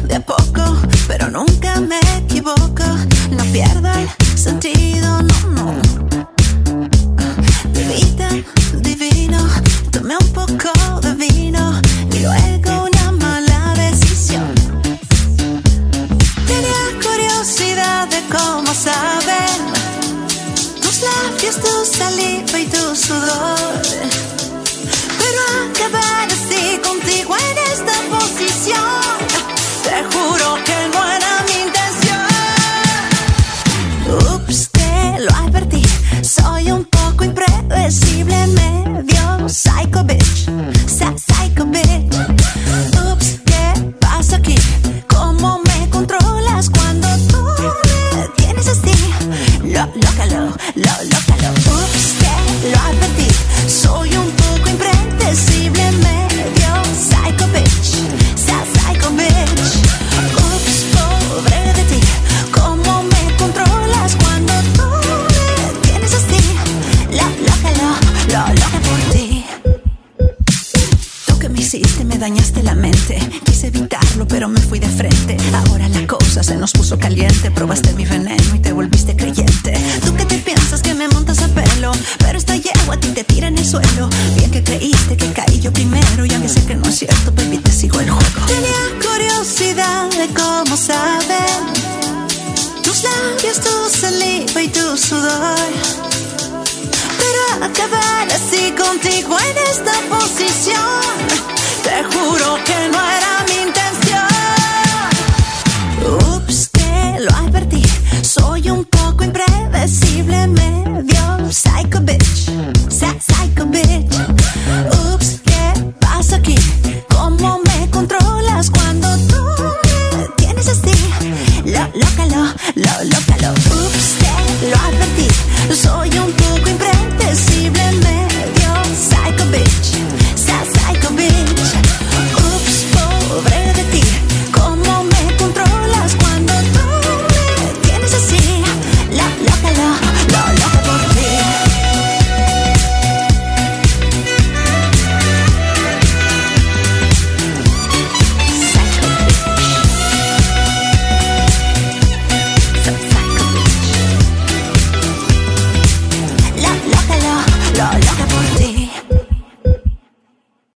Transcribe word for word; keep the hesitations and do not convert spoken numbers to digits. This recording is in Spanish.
de a poco, pero nunca me equivoco. No pierdo el sentido, no, no. Divina, divino, tomé un poco de vino y luego una mala decisión. Tenía curiosidad de cómo saben tus labios, tu saliva y tu sudor, pero acabar así contigo en esta posición, te juro que no era mi intención. Ups, te lo advertí, soy un poco impredecible, medio psycho bitch, Sa- psycho bitch. Ups, ¿qué pasa aquí? ¿Cómo me controlas cuando tú me tienes así? Lo, lócalo, lo, lócalo. Ups, te lo advertí, soy un poco impredecible, medio psycho bitch, Sa- psycho bitch. Ups, pobre de ti, ¿cómo me controlas cuando tú me tienes así? Lo, lócalo, lo, loca por ti. Tú que me hiciste, me dañaste la mente. Quise evitarlo, pero me fui de frente. Ahora la cosa se nos puso caliente. Probaste mi veneno y te volviste creyente. Tú que te piensas que me montas a pelo, pero esta yegua a ti te tira en el suelo. Bien que creíste que caí yo primero, y aunque sé que no es cierto, baby, te sigo el juego. Tenía curiosidad de cómo saben tus labios, tu saliva y tu sudor, pero acabar así contigo en esta posición, te juro que no